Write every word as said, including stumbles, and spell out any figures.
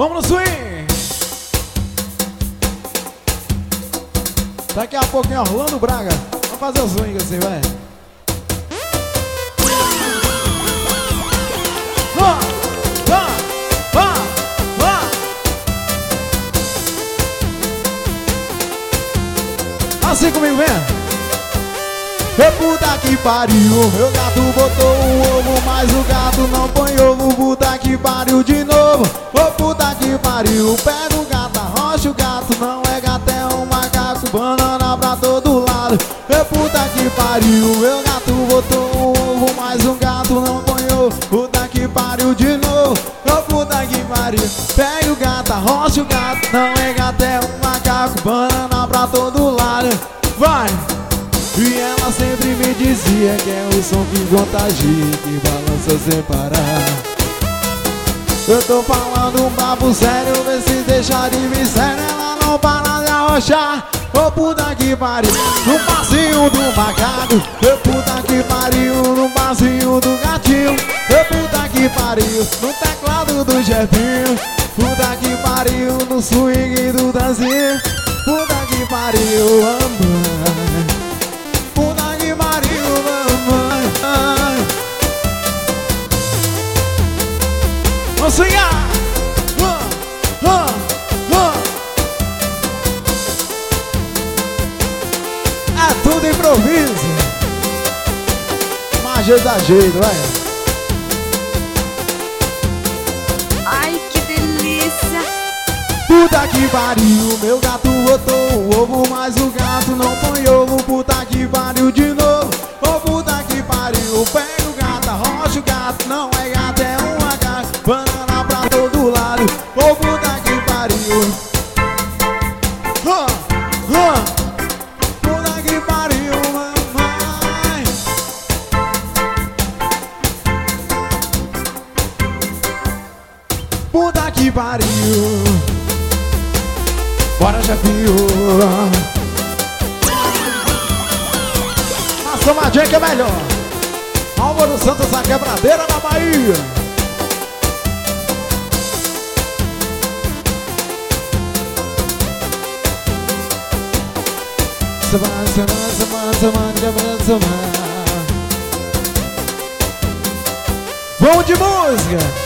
Vamos no swing. Daqui a pouquinho Orlando Braga. Vamos fazer o swing assim, vai. Vá, vá, vá, vá. Assim comigo, vem. Ô puta que pariu, meu gato botou o ovo, mas o gato não põe ovo. Puta que pariu de novo. Ô puta que pariu, pega o gato, arrocha o gato. Não é gato, é um macaco, banana pra todo lado. Ô puta que pariu, meu gato botou o ovo, mas o gato não põe ovo. Puta que pariu de novo. Ô puta que pariu, pega o gato, arrocha o gato. Não é gato, é um macaco, banana pra todo lado. Vai! E ela sempre me dizia que é o som que contagia, que balança sem parar. Eu tô falando um papo sério, vê se deixa de vir sério. Ela não para de arrochar. Ô puta que pariu, no passinho do macaco. Ô puta que pariu, no passinho do gatinho. Ô puta que pariu, no teclado do Jefinho. Puta que pariu, no swing do dancinho. Puta que pariu, mamãe. Puta que pariu, mamãe. Vamos swingar. uh, uh, uh. É tudo improviso. Magia da jeito, vai. Ai, que delícia. Puta que pariu, meu gato botou o ovo, mas o gato não põe ovo. Puta que pariu de novo. Ô puta que pariu, pega o gato, arrocha o gato. Não é gato, é um macaco, banana pra todo lado. Ô puta que pariu. uh, uh. Puta que pariu, mamãe. Puta que pariu. Bora, Jefinho. Nação Madinha que é melhor. Álvaro Santos, a quebradeira da Bahia. Semana, semana, semana, semana, semana, semana. Vamos de música.